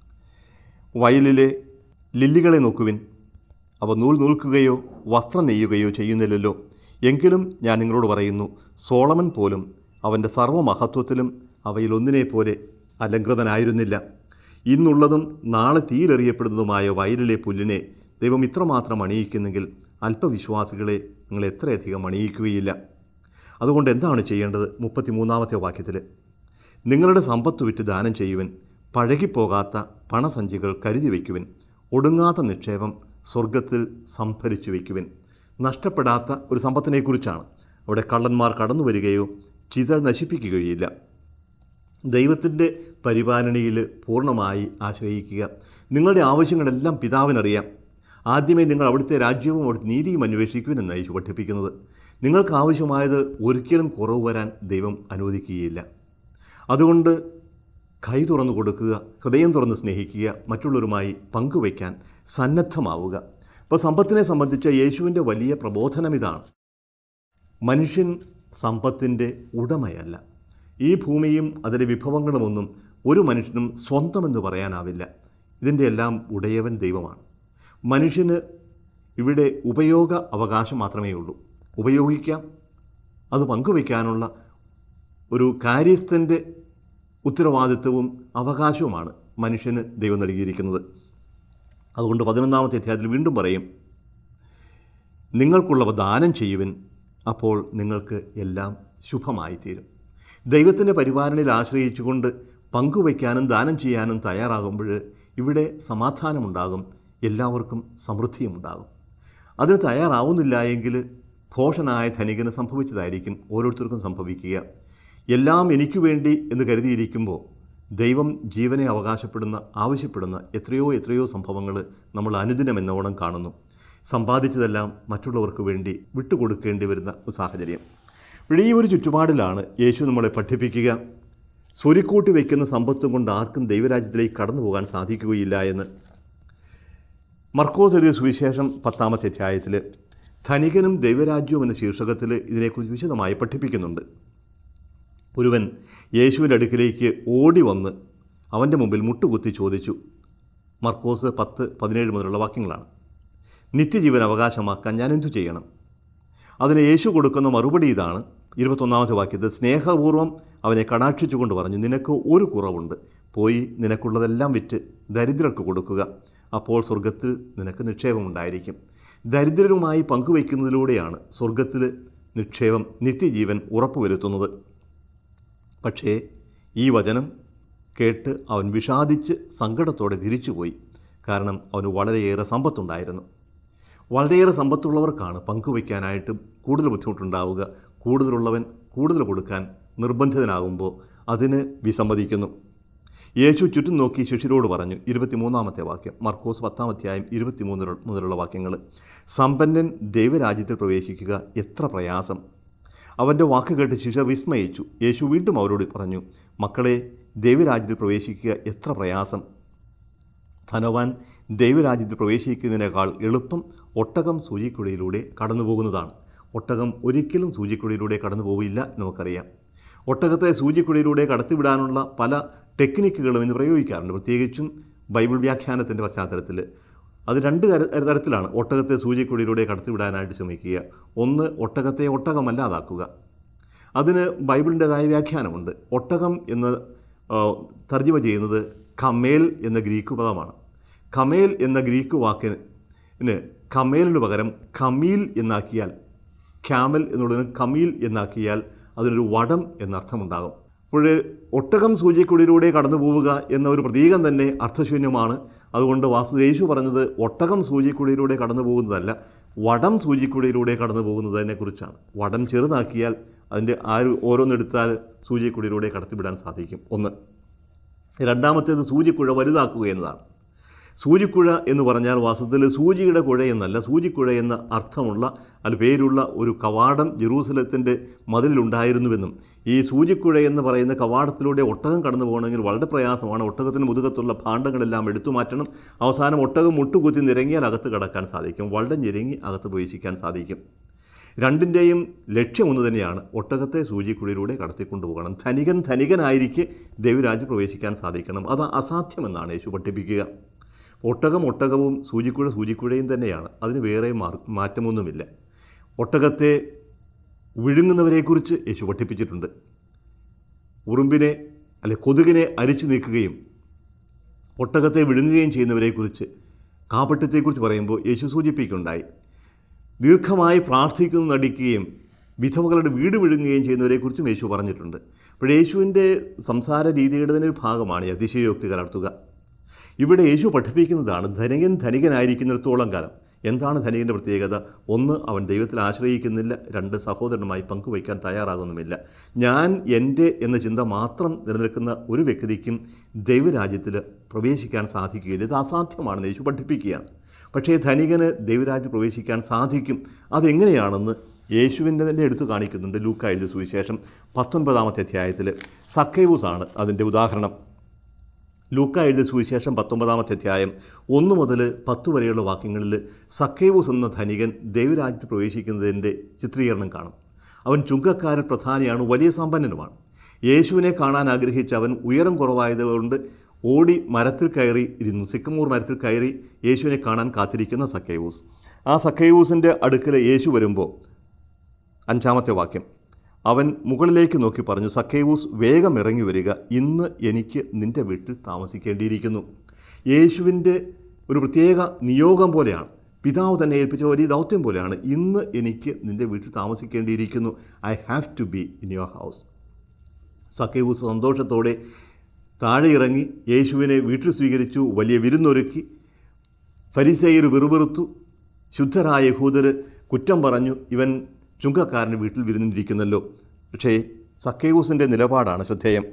വയലിലെ ലില്ലികളെ നോക്കുവിൻ, അവ നൂൽ നൂൽക്കുകയോ വസ്ത്രം നെയ്യുകയോ ചെയ്യുന്നില്ലല്ലോ. എങ്കിലും ഞാൻ നിങ്ങളോട് പറയുന്നു, സോളമൻ പോലും അവൻ്റെ സർവ്വമഹത്വത്തിലും അവയിലൊന്നിനെപ്പോലെ അലങ്കൃതനായിരുന്നില്ല. ഇന്നുള്ളതും നാളെ തീയിലെറിയപ്പെടുന്നതുമായ വയലിലെ പുല്ലിനെ ദൈവം ഇത്രമാത്രം അണിയിക്കുന്നെങ്കിൽ അല്പവിശ്വാസികളെ നിങ്ങൾ എത്രയധികം അണിയിക്കുകയില്ല. അതുകൊണ്ട് എന്താണ് ചെയ്യേണ്ടത്? മുപ്പത്തിമൂന്നാമത്തെ വാക്യത്തിൽ, നിങ്ങളുടെ സമ്പത്ത് വിറ്റ് ദാനം ചെയ്യുവൻ, പഴകിപ്പോകാത്ത പണസഞ്ചികൾ കരുതി വയ്ക്കുവൻ, ഒടുങ്ങാത്ത നിക്ഷേപം സ്വർഗത്തിൽ സംഭരിച്ചു വയ്ക്കുവൻ. നഷ്ടപ്പെടാത്ത ഒരു സമ്പത്തിനെക്കുറിച്ചാണ്. അവിടെ കള്ളന്മാർ കടന്നു വരികയോ ചിതൽ നശിപ്പിക്കുകയില്ല. ദൈവത്തിൻ്റെ പരിപാലനയിൽ പൂർണ്ണമായി ആശ്രയിക്കുക. നിങ്ങളുടെ ആവശ്യങ്ങളെല്ലാം പിതാവിനറിയാം. ആദ്യമേ നിങ്ങൾ അവിടുത്തെ രാജ്യവും അവിടുത്തെ നീതിയും അന്വേഷിക്കുവാനെന്ന് യേശു പഠിപ്പിക്കുന്നത്. നിങ്ങൾക്ക് ആവശ്യമായത് ഒരിക്കലും കുറവ് വരാൻ ദൈവം അനുവദിക്കുകയില്ല. അതുകൊണ്ട് കൈ തുറന്നു കൊടുക്കുക, ഹൃദയം തുറന്ന് സ്നേഹിക്കുക, മറ്റുള്ളവരുമായി പങ്കുവയ്ക്കാൻ സന്നദ്ധമാവുക. അപ്പോൾ സമ്പത്തിനെ സംബന്ധിച്ച യേശുവിൻ്റെ വലിയ പ്രബോധനം ഇതാണ്. മനുഷ്യൻ സമ്പത്തിൻ്റെ ഉടമയല്ല. ഈ ഭൂമിയും അതിലെ വിഭവങ്ങളുമൊന്നും ഒരു മനുഷ്യനും സ്വന്തമെന്ന് പറയാനാവില്ല. ഇതിൻ്റെ എല്ലാം ഉടയവൻ ദൈവമാണ്. മനുഷ്യന് ഇവിടെ ഉപയോഗ അവകാശം മാത്രമേ ഉള്ളൂ. ഉപയോഗിക്കാം, അത് പങ്കുവയ്ക്കാനുള്ള ഒരു കാര്യസ്ഥൻ്റെ ഉത്തരവാദിത്വവും അവകാശവുമാണ് മനുഷ്യന് ദൈവം നൽകിയിരിക്കുന്നത്. അതുകൊണ്ട് പതിനൊന്നാമത്തെ അധ്യായത്തിൽ വീണ്ടും പറയും, നിങ്ങൾക്കുള്ളവ ദാനം ചെയ്യുവിൻ, അപ്പോൾ നിങ്ങൾക്ക് എല്ലാം ശുഭമായി തീരും. ദൈവത്തിൻ്റെ പരിപാലനയിൽ ആശ്രയിച്ചുകൊണ്ട് പങ്കുവയ്ക്കാനും ദാനം ചെയ്യാനും തയ്യാറാകുമ്പോൾ ഇവിടെ സമാധാനമുണ്ടാകും, എല്ലാവർക്കും സമൃദ്ധിയുമുണ്ടാകും. അതിന് തയ്യാറാവുന്നില്ല എങ്കിൽ ഭോഷനായ ധനികന് സംഭവിച്ചതായിരിക്കും ഓരോരുത്തർക്കും സംഭവിക്കുക. എല്ലാം എനിക്ക് വേണ്ടി എന്ന് കരുതിയിരിക്കുമ്പോൾ ദൈവം ജീവനെ അവകാശപ്പെടുന്ന ആവശ്യപ്പെടുന്ന എത്രയോ എത്രയോ സംഭവങ്ങൾ നമ്മൾ അനുദിനം എന്നോണം കാണുന്നു. സമ്പാദിച്ചതെല്ലാം മറ്റുള്ളവർക്ക് വേണ്ടി വിട്ടുകൊടുക്കേണ്ടി വരുന്ന ഒരു സാഹചര്യം. ഇവിടെ ഈ ഒരു ചുറ്റുപാടിലാണ് യേശു നമ്മളെ പഠിപ്പിക്കുക, സ്വരുക്കൂട്ടി വയ്ക്കുന്ന സമ്പത്തും കൊണ്ട് ആർക്കും ദൈവരാജ്യത്തിലേക്ക് കടന്നു പോകാൻ സാധിക്കുകയില്ല എന്ന്. മർക്കോസ് എഴുതിയ സുവിശേഷം പത്താമത്തെ അധ്യായത്തിൽ ധനികനും ദൈവരാജ്യവും എന്ന ശീർഷകത്തിൽ ഇതിനെക്കുറിച്ച് വിശദമായി പഠിപ്പിക്കുന്നുണ്ട്. ഒരുവൻ യേശുവിൻ്റെ അടുക്കിലേക്ക് ഓടി വന്ന് അവൻ്റെ മുമ്പിൽ മുട്ടുകുത്തി ചോദിച്ചു. മർക്കോസ് പത്ത് പതിനേഴ് മുതലുള്ള വാക്യങ്ങളാണ്. നിത്യജീവൻ അവകാശമാക്കാൻ ഞാൻ എന്തു ചെയ്യണം? അതിന് യേശു കൊടുക്കുന്ന മറുപടി ഇതാണ്. ഇരുപത്തൊന്നാമത്തെ വാക്യത്തിൽ സ്നേഹപൂർവ്വം അവനെ കടാക്ഷിച്ചുകൊണ്ട് പറഞ്ഞു, നിനക്ക് ഒരു കുറവുണ്ട്, പോയി നിനക്കുള്ളതെല്ലാം വിറ്റ് ദരിദ്രർക്ക് കൊടുക്കുക, അപ്പോൾ സ്വർഗത്തിൽ നിനക്ക് നിക്ഷേപമുണ്ടായിരിക്കും. ദരിദ്രരുമായി പങ്കുവയ്ക്കുന്നതിലൂടെയാണ് സ്വർഗത്തിൽ നിക്ഷേപം, നിത്യജീവൻ ഉറപ്പുവരുത്തുന്നത്. പക്ഷേ ഈ വചനം കേട്ട് അവൻ വിഷാദിച്ച് സങ്കടത്തോടെ തിരിച്ചുപോയി. കാരണം അവന് വളരെയേറെ സമ്പത്തുണ്ടായിരുന്നു. വളരെയേറെ സമ്പത്തുള്ളവർക്കാണ് പങ്കുവയ്ക്കാനായിട്ട് കൂടുതൽ ബുദ്ധിമുട്ടുണ്ടാവുക. കൂടുതലുള്ളവൻ കൂടുതൽ കൊടുക്കാൻ നിർബന്ധിതനാകുമ്പോൾ അതിന് വിസമ്മതിക്കുന്നു. യേശു ചുറ്റും നോക്കി ശിഷ്യരോട് പറഞ്ഞു. ഇരുപത്തിമൂന്നാമത്തെ വാക്യം, മർക്കോസ് പത്താം അധ്യായം ഇരുപത്തിമൂന്ന് മുതലുള്ള വാക്യങ്ങൾ. സമ്പന്നൻ ദൈവരാജ്യത്തിൽ പ്രവേശിക്കുക എത്ര പ്രയാസം! അവൻ്റെ വാക്ക് കേട്ട് ശിഷ്യർ വിസ്മയിച്ചു. യേശു വീണ്ടും അവരോട് പറഞ്ഞു, മക്കളെ, ദൈവരാജ്യത്തിൽ പ്രവേശിക്കുക എത്ര പ്രയാസം! ധനവാൻ ദൈവരാജ്യത്തിൽ പ്രവേശിക്കുന്നതിനേക്കാൾ എളുപ്പം ഒട്ടകം സൂചിക്കുഴയിലൂടെ കടന്നു പോകുന്നതാണ്. ഒട്ടകം ഒരിക്കലും സൂചിക്കുഴയിലൂടെ കടന്നു പോവില്ല നമുക്കറിയാം. ഒട്ടകത്തെ സൂചിക്കുഴയിലൂടെ കടത്തിവിടാനുള്ള പല ടെക്നിക്കുകളും ഇന്ന് പ്രയോഗിക്കാറുണ്ട്, പ്രത്യേകിച്ചും ബൈബിൾ വ്യാഖ്യാനത്തിൻ്റെ പശ്ചാത്തലത്തിൽ. അത് രണ്ട് തരത്തിലാണ് ഒട്ടകത്തെ സൂചിക്കുഴയിലൂടെ കടത്തിവിടാനായിട്ട് ശ്രമിക്കുക. ഒന്ന്, ഒട്ടകത്തെ ഒട്ടകമല്ലാതാക്കുക. അതിന് ബൈബിളിൻ്റെതായ വ്യാഖ്യാനമുണ്ട്. ഒട്ടകം എന്ന് തർജ്ജിമ ചെയ്യുന്നത് കമേൽ എന്ന ഗ്രീക്ക് പദമാണ്. കമേൽ എന്ന ഗ്രീക്ക് വാക്കിന് കമേലിന് പകരം കമീൽ എന്നാക്കിയാൽ, ക്യാമൽ എന്നുള്ളതിന് കമീൽ എന്നാക്കിയാൽ അതിനൊരു വടം എന്നർത്ഥമുണ്ടാകും. അപ്പോൾ ഒട്ടകം സൂചിക്കുടിയിലൂടെ കടന്നു പോവുക എന്ന ഒരു പ്രതീകം തന്നെ അർത്ഥശൂന്യമാണ്. അതുകൊണ്ട് വാസുദേവു പറഞ്ഞത് ഒട്ടകം സൂചിക്കുടിയിലൂടെ കടന്നു പോകുന്നതല്ല, വടം സൂചിക്കുടിയിലൂടെ കടന്നു പോകുന്നതിനെ കുറിച്ചാണ്. വടം ചെറുതാക്കിയാൽ അതിൻ്റെ ആര് ഓരോന്നെടുത്താൽ സൂചിക്കുടിയിലൂടെ കടത്തിവിടാൻ സാധിക്കും. ഒന്ന്. രണ്ടാമത്തേത് സൂചിക്കുഴ വലുതാക്കുക എന്നതാണ്. സൂചിക്കുഴ എന്ന് പറഞ്ഞാൽ വാസ്തവത്തിൽ സൂചിയുടെ കുഴ എന്നല്ല, സൂചിക്കുഴ എന്ന അർത്ഥമുള്ള അതിൽ പേരുള്ള ഒരു കവാടം ജെറൂസലത്തിൻ്റെ മതിലുണ്ടായിരുന്നുവെന്നും ഈ സൂചിക്കുഴ എന്ന് പറയുന്ന കവാടത്തിലൂടെ ഒട്ടകം കടന്നു പോകണമെങ്കിൽ വളരെ പ്രയാസമാണ്. ഒട്ടകത്തിന് മുതുകത്തുള്ള ഭാണ്ഡങ്ങളെല്ലാം എടുത്തു മാറ്റണം. അവസാനം ഒട്ടകം മുട്ടുകുത്തി നിരങ്ങിയാൽ അകത്ത് കടക്കാൻ സാധിക്കും, വളരെ ഞെരുങ്ങി അകത്ത് പ്രവേശിക്കാൻ സാധിക്കും. രണ്ടിൻ്റെയും ലക്ഷ്യം ഒന്ന് തന്നെയാണ്, ഒട്ടകത്തെ സൂചിക്കുഴിയിലൂടെ കടത്തിക്കൊണ്ടുപോകണം. ധനികൻ ധനികനായിരിക്കെ ദൈവരാജ്യം പ്രവേശിക്കാൻ സാധിക്കണം. അത് അസാധ്യമെന്നാണ് യേശു പഠിപ്പിക്കുക. ഒട്ടകം ഒട്ടകവും സൂചിക്കുഴ സൂചിക്കുഴയും തന്നെയാണ്, അതിന് വേറെ മാറ്റമൊന്നുമില്ല. ഒട്ടകത്തെ വിഴുങ്ങുന്നവരെക്കുറിച്ച് യേശു പഠിപ്പിച്ചിട്ടുണ്ട്. ഉറുമ്പിനെ അല്ലെ കൊതുകിനെ അരിച്ചു നീക്കുകയും ഒട്ടകത്തെ വിഴുങ്ങുകയും ചെയ്യുന്നവരെക്കുറിച്ച്, കാപട്യത്തെക്കുറിച്ച് പറയുമ്പോൾ യേശു സൂചിപ്പിക്കുകയുണ്ടായി. ദീർഘമായി പ്രാർത്ഥിക്കുന്നു നടിക്കുകയും വിധവകളുടെ വീട് വിഴുങ്ങുകയും ചെയ്യുന്നവരെക്കുറിച്ചും യേശു പറഞ്ഞിട്ടുണ്ട്. അപ്പോൾ യേശുവിൻ്റെ സംസാര രീതിയുടെ തന്നെ ഒരു ഭാഗമാണ് ഈ അതിശയോക്തി കലർത്തുക. ഇവിടെ യേശു പഠിപ്പിക്കുന്നതാണ് ധനികൻ ധനികനായിരിക്കുന്നിടത്തോളം കാലം. എന്താണ് ധനികൻ്റെ പ്രത്യേകത? ഒന്ന്, അവൻ ദൈവത്തിൽ ആശ്രയിക്കുന്നില്ല. രണ്ട്, സഹോദരനുമായി പങ്കുവയ്ക്കാൻ തയ്യാറാകുന്നുമില്ല. ഞാൻ എൻ്റെ എന്ന ചിന്ത മാത്രം നിലനിൽക്കുന്ന ഒരു വ്യക്തിക്കും ദൈവരാജ്യത്തിൽ പ്രവേശിക്കാൻ സാധിക്കുകയില്ല. ഇത് അസാധ്യമാണെന്ന് യേശു പഠിപ്പിക്കുകയാണ്. പക്ഷേ ധനികന് ദൈവരാജ്യത്തിൽ പ്രവേശിക്കാൻ സാധിക്കും. അതെങ്ങനെയാണെന്ന് യേശുവിൻ്റെ തന്നെ എടുത്തു കാണിക്കുന്നുണ്ട്. ലൂക്കാ എഴുതിയ സുവിശേഷം പത്തൊൻപതാമത്തെ അധ്യായത്തിൽ സക്കേവൂസാണ് അതിൻ്റെ ഉദാഹരണം. ലൂക്കാ എഴുതിയ സുവിശേഷം പത്തൊമ്പതാമത്തെ അധ്യായം ഒന്ന് മുതൽ പത്ത് വരെയുള്ള വാക്യങ്ങളിൽ സക്കേവൂസ് എന്ന ധനികൻ ദൈവരാജ്യത്തിൽ പ്രവേശിക്കുന്നതിൻ്റെ ചിത്രീകരണം കാണും. അവൻ ചുങ്കക്കാരൻ പ്രധാനിയാണ്, വലിയ സമ്പന്നനുമാണ്. യേശുവിനെ കാണാൻ ആഗ്രഹിച്ച അവൻ ഉയരം കുറവായതുകൊണ്ട് ഓടി മരത്തിൽ കയറി ഇരുന്നു. സിക്കമൂർ മരത്തിൽ കയറി യേശുവിനെ കാണാൻ കാത്തിരിക്കുന്ന സക്കേവൂസ്. ആ സക്കേവൂസിൻ്റെ അടുക്കൽ യേശു വരുമ്പോൾ അഞ്ചാമത്തെ വാക്യം, അവൻ മുകളിലേക്ക് നോക്കി പറഞ്ഞു, സക്കേവൂസ് വേഗം ഇറങ്ങി വരിക, ഇന്ന് എനിക്ക് നിൻ്റെ വീട്ടിൽ താമസിക്കേണ്ടിയിരിക്കുന്നു. യേശുവിൻ്റെ ഒരു പ്രത്യേക നിയോഗം പോലെയാണ്, പിതാവ് തന്നെ ഏൽപ്പിച്ച വലിയ ദൗത്യം പോലെയാണ്. ഇന്ന് എനിക്ക് നിൻ്റെ വീട്ടിൽ താമസിക്കേണ്ടിയിരിക്കുന്നു. I have to be in your house. സക്കേവൂസ് സന്തോഷത്തോടെ താഴെ ഇറങ്ങി യേശുവിനെ വീട്ടിൽ സ്വീകരിച്ചു. വലിയ വിരുന്നൊരുക്കി. ഫരിസേയർ വെറുവെറുത്തു. ശുദ്ധരായ യഹൂദർ കുറ്റം പറഞ്ഞു, ഇവൻ ചുങ്കക്കാരൻ്റെ വീട്ടിൽ വിരുന്നിരിക്കുന്നല്ലോ. പക്ഷേ സക്കേവൂസിൻ്റെ നിലപാടാണ് ശ്രദ്ധേയം.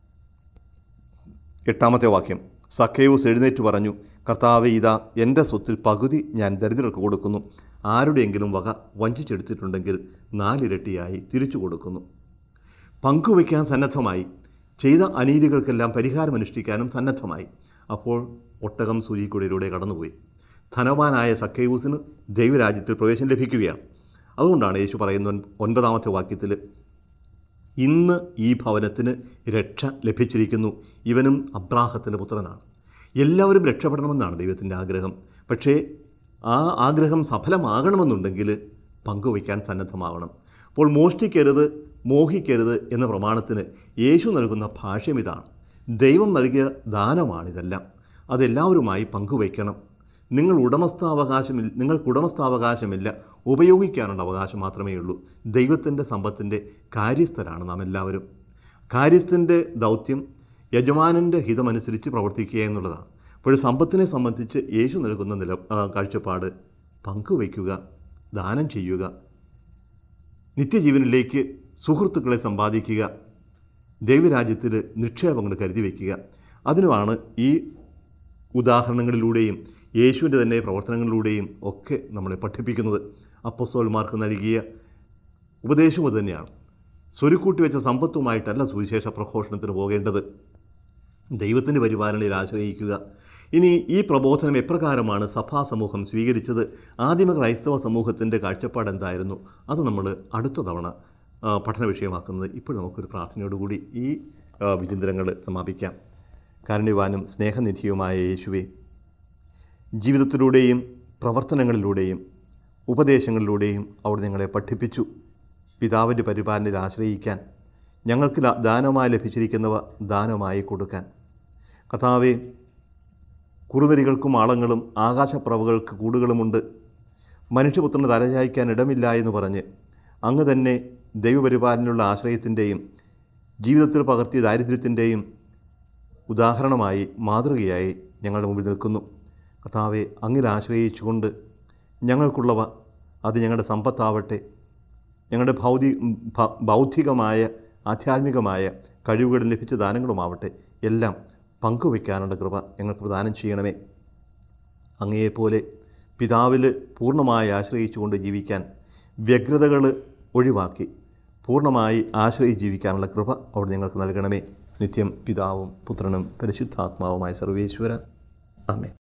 എട്ടാമത്തെ വാക്യം, സക്കേവൂസ് എഴുന്നേറ്റ് പറഞ്ഞു, കർത്താവേ, ഇതാ എൻ്റെ സ്വത്തിൽ പകുതി ഞാൻ ദരിദ്രർക്ക് കൊടുക്കുന്നു. ആരുടെയെങ്കിലും വക വഞ്ചിച്ചെടുത്തിട്ടുണ്ടെങ്കിൽ നാലിരട്ടിയായി തിരിച്ചു കൊടുക്കുന്നു. പങ്കുവയ്ക്കാൻ സന്നദ്ധമായി, ചെയ്ത അനീതികൾക്കെല്ലാം പരിഹാരമനുഷ്ഠിക്കാനും സന്നദ്ധമായി. അപ്പോൾ ഒട്ടകം സൂചിക്കുഴയിലൂടെ കടന്നുപോയി. ധനവാനായ സക്കേവൂസിന് ദൈവരാജ്യത്തിൽ പ്രവേശനം ലഭിക്കുകയാണ്. അതുകൊണ്ടാണ് യേശു പറയുന്ന ഒൻപതാമത്തെ വാക്യത്തിൽ, ഇന്ന് ഈ ഭവനത്തിന് രക്ഷ ലഭിച്ചിരിക്കുന്നു, ഇവനും അബ്രാഹത്തിൻ്റെ പുത്രനാണ്. എല്ലാവരും രക്ഷപ്പെടണമെന്നാണ് ദൈവത്തിൻ്റെ ആഗ്രഹം. പക്ഷേ ആ ആഗ്രഹം സഫലമാകണമെന്നുണ്ടെങ്കിൽ പങ്കുവയ്ക്കാൻ സന്നദ്ധമാവണം. അപ്പോൾ മോഷ്ടിക്കരുത്, മോഹിക്കരുത് എന്ന പ്രമാണത്തിന് യേശു നൽകുന്ന ഭാഷ്യം ഇതാണ്. ദൈവം നൽകിയ ദാനമാണിതെല്ലാം, അതെല്ലാവരുമായി പങ്കുവയ്ക്കണം. നിങ്ങൾ ഉടമസ്ഥാവകാശമില്ല നിങ്ങൾക്ക് ഉടമസ്ഥാവകാശമില്ല, ഉപയോഗിക്കാനുള്ള അവകാശം മാത്രമേ ഉള്ളൂ. ദൈവത്തിൻ്റെ സമ്പത്തിൻ്റെ കാര്യസ്ഥരാണ് നാം എല്ലാവരും. കാര്യസ്ഥൻ്റെ ദൗത്യം യജമാനൻ്റെ ഹിതമനുസരിച്ച് പ്രവർത്തിക്കുക എന്നുള്ളതാണ്. അപ്പോൾ സമ്പത്തിനെ സംബന്ധിച്ച് യേശു നൽകുന്ന നില കാഴ്ചപ്പാട് പങ്കുവയ്ക്കുക, ദാനം ചെയ്യുക, നിത്യജീവനിലേക്ക് സുഹൃത്തുക്കളെ സമ്പാദിക്കുക, ദൈവരാജ്യത്തിൽ നിക്ഷേപങ്ങൾ കരുതി വയ്ക്കുക. അതിനുമാണ് ഈ ഉദാഹരണങ്ങളിലൂടെയും യേശുവിൻ്റെ തന്നെ പ്രവർത്തനങ്ങളിലൂടെയും ഒക്കെ നമ്മളെ പഠിപ്പിക്കുന്നത്. അപ്പോസ്തലന്മാർക്ക് നൽകിയ ഉപദേശവും അതുതന്നെയാണ്. സ്വരുക്കൂട്ടി വെച്ച സമ്പത്തുമായിട്ടല്ല സുവിശേഷ പ്രഘോഷണത്തിന് പോകേണ്ടത്, ദൈവത്തിൻ്റെ പരിപാലനയിൽ ആശ്രയിക്കുക. ഇനി ഈ പ്രബോധനം എപ്രകാരമാണ് സഭാ സമൂഹം സ്വീകരിച്ചത്, ആദിമ ക്രൈസ്തവ സമൂഹത്തിൻ്റെ കാഴ്ചപ്പാട് എന്തായിരുന്നു, അത് നമ്മൾ അടുത്ത തവണ പഠന വിഷയമാക്കുന്നത്. ഇപ്പോൾ നമുക്കൊരു പ്രാർത്ഥനയോടുകൂടി ഈ വിചിന്തനങ്ങൾ സമാപിക്കാം. കാരുണ്യവാനും സ്നേഹനിധിയുമായ യേശുവേ, ജീവിതത്തിലൂടെയും പ്രവർത്തനങ്ങളിലൂടെയും ഉപദേശങ്ങളിലൂടെയും അവിടെ ഞങ്ങളെ പഠിപ്പിച്ചു. പിതാവിൻ്റെ പരിപാലനയിൽ ആശ്രയിക്കാൻ, ഞങ്ങൾക്ക് ല- ദാനമായി ലഭിച്ചിരിക്കുന്നവ ദാനമായി കൊടുക്കാൻ. കർത്താവേ, കുറുനരികൾക്കും ആളങ്ങളും ആകാശപ്രവകൾക്ക് കൂടുകളുമുണ്ട്, മനുഷ്യപുത്രന് തലചായ്ക്കാൻ ഇടമില്ല എന്ന് പറഞ്ഞ് അങ്ങ് തന്നെ ദൈവപരിപാലനയുള്ള ആശ്രയത്തിൻ്റെയും ജീവിതത്തിൽ പകർത്തിയ ദാരിദ്ര്യത്തിൻ്റെയും ഉദാഹരണമായി, മാതൃകയായി ഞങ്ങളുടെ മുമ്പിൽ നിൽക്കുന്നു. കർത്താവെ, അങ്ങിൽ ആശ്രയിച്ചുകൊണ്ട് ഞങ്ങൾക്കുള്ളവ, അത് ഞങ്ങളുടെ സമ്പത്താവട്ടെ, ഞങ്ങളുടെ ഭൗതി ഭ- ബൗദ്ധികമായ ആധ്യാത്മികമായ കഴിവുകളിൽ ലഭിച്ച ദാനങ്ങളുമാവട്ടെ, എല്ലാം പങ്കുവയ്ക്കാനുള്ള കൃപ ഞങ്ങൾക്ക് പ്രദാനം ചെയ്യണമേ. അങ്ങയെപ്പോലെ പിതാവിൽ പൂർണ്ണമായി ആശ്രയിച്ചുകൊണ്ട് ജീവിക്കാൻ, വ്യഗ്രതകൾ ഒഴിവാക്കി പൂർണ്ണമായി ആശ്രയിച്ച് ജീവിക്കാനുള്ള കൃപ അവിടെ ഞങ്ങൾക്ക് നൽകണമേ. നിത്യം പിതാവും പുത്രനും പരിശുദ്ധാത്മാവുമായ സർവേശ്വര. ആമേൻ.